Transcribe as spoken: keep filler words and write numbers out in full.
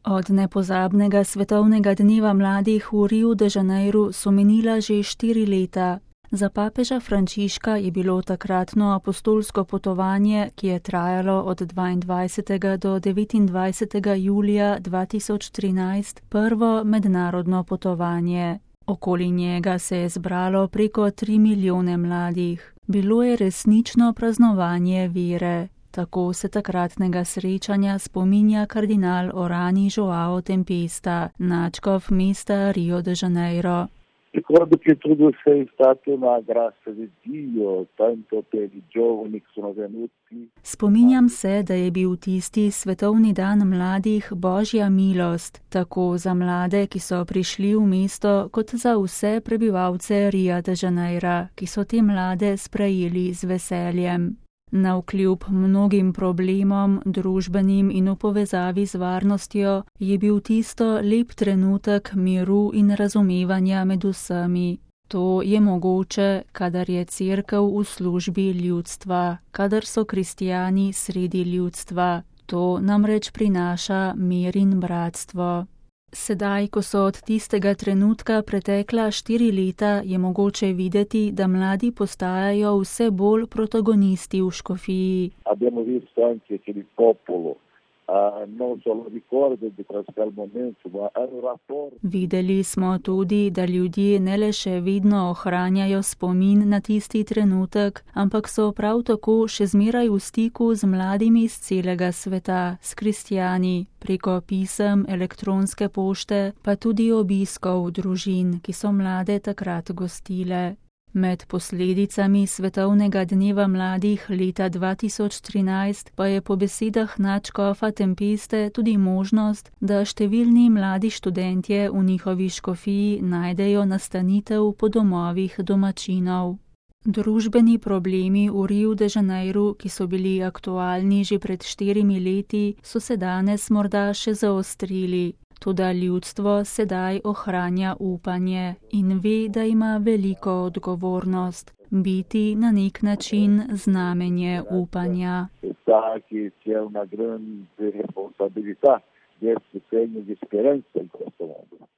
Od nepozabnega svetovnega dneva mladih v Riu de Janeiru so minila že štiri leta. Za papeža Frančiška je bilo takratno apostolsko potovanje, ki je trajalo od dvaindvajsetega do devetindvajsetega julija dva tisoč trinajst, prvo mednarodno potovanje. Okoli njega se je zbralo preko tri milijone mladih. Bilo je resnično praznovanje vere. Tako se takratnega srečanja spominja kardinal Orani João Tempesta, nadškof mesta Rio de Janeiro. Ricordo che tutto sei stato una grazia di Dio, tanto per i giovani che sono venuti. Spominjam se, da je bil tisti svetovni dan mladih božja milost, tako za mlade, ki so prišli v mesto, kot za vse prebivalce Ria de Janeira, ki so te mlade sprejeli z veseljem. Navkljub mnogim problemom, družbenim in v povezavi z varnostjo, je bil tisto lep trenutek miru in razumevanja med vsemi. To je mogoče, kadar je cerkev v službi ljudstva, kadar so kristijani sredi ljudstva. To namreč prinaša mir in bratstvo. Sedaj, ko so od tistega trenutka pretekla štiri leta, je mogoče videti, da mladi postajajo vse bolj protagonisti v škofiji. Abbiamo visto anche che il popolo uh, non solo ricorda di quel momento, ma ha un rapporto. Videli smo tudi, da ljudje ne le še vedno ohranjajo spomin na tisti trenutek, ampak so prav tako še zmeraj v stiku z mladimi iz celega sveta, s kristijani, preko pisem, elektronske pošte, pa tudi obiskov družin, ki so mlade takrat gostile. Med posledicami svetovnega dneva mladih leta dva tisoč trinajst pa je po besedah nadškofa Tempeste tudi možnost, da številni mladi študentje v njihovi škofiji najdejo nastanitev po domovih domačinov. Družbeni problemi v Riu de Janeiru, ki so bili aktualni že pred štirimi leti, so se danes morda še zaostrili. Toda ljudstvo sedaj ohranja upanje in ve, da ima veliko odgovornost, biti na nek način znamenje upanja. Sa che c'è una grande responsabilità di essere segno di speranza in questo mondo.